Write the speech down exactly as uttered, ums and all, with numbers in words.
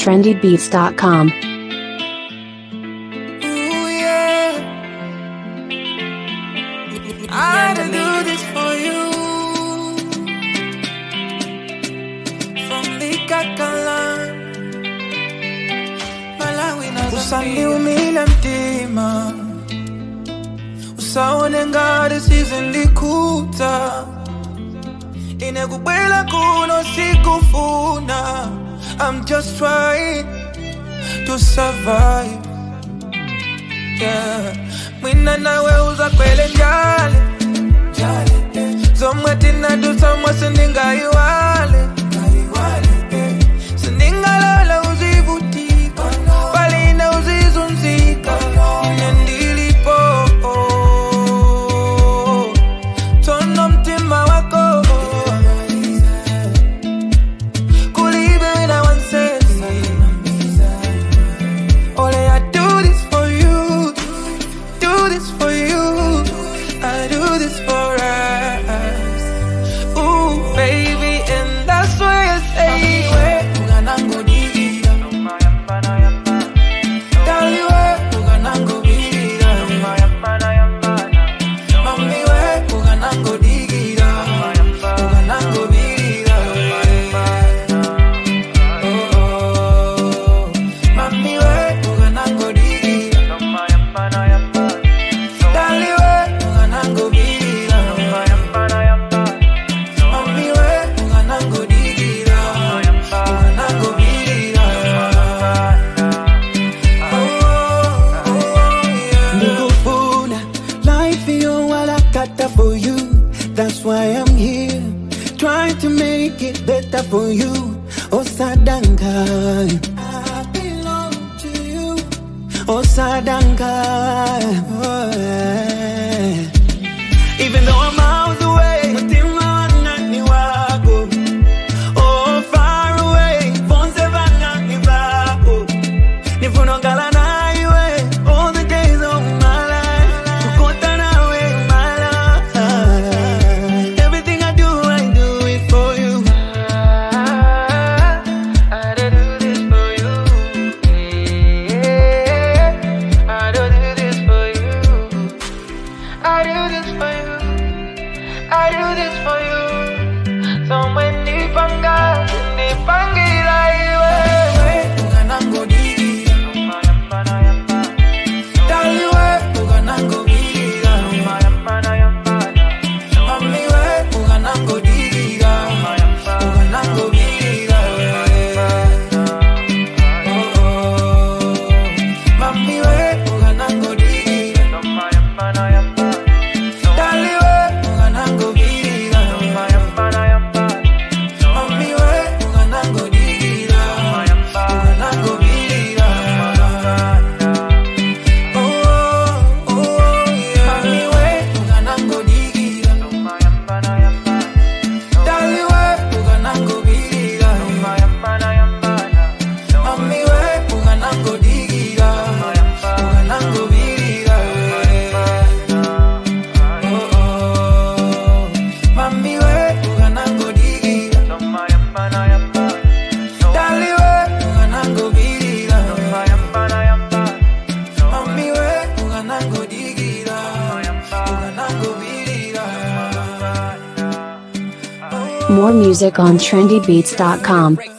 trendy beats dot com. I do this for you. From the Kakalan Malawi na usaniumile mtima, usaone ngati sizindikuta, inekubwela kuno sikufuna. I'm just trying to survive, yeah. Mwina nawe uzakwele njale, zomwe tinadusa mwase ningayiwale, siningalola uzivutika, balina uzizunzika, nendilipo tono mtima wako, kulibe wina wansesi. Ole I do this for you, do this for you, I do this for us. Ooh, baby, and that's why I say uganango digira, tell you uganango digira, mami we uganango digira, uganango digira, oh oh, mami we uganango digira, tell you uganango digira, mami we uganango digira, uganango digira, oh oh yeah. Ningufuna life you wala kata for you. That's why I'm here, trying to make it better for you. Osadanga, I belong to you. Osadanga, oh, yeah. Even though I'm miles away, mutima wanani wako. Oh, far away, vonse vanani vako. Nifunongala na iwe, all the days of my life. Kukota nawe my life. Everything I do, I do it for you. I do this for you. I do this for you. I do this for you. I do this for you. So many panga, ni pangira iwe. Uganango digira, tell you uganango digira, mami we uganango digira, uganango digira, oh oh, mami we uganango digira, tell you uganango digira, mami we uganango digira, uganango digira, oh oh yeah. Mami we uganango digira, tell you uganango digira, mami we uganango digira, uganango digira, oh oh, mami we uganango digira, tell you uganango digira, mami we uganango digira, uganango digira. More music on trendy beats dot com.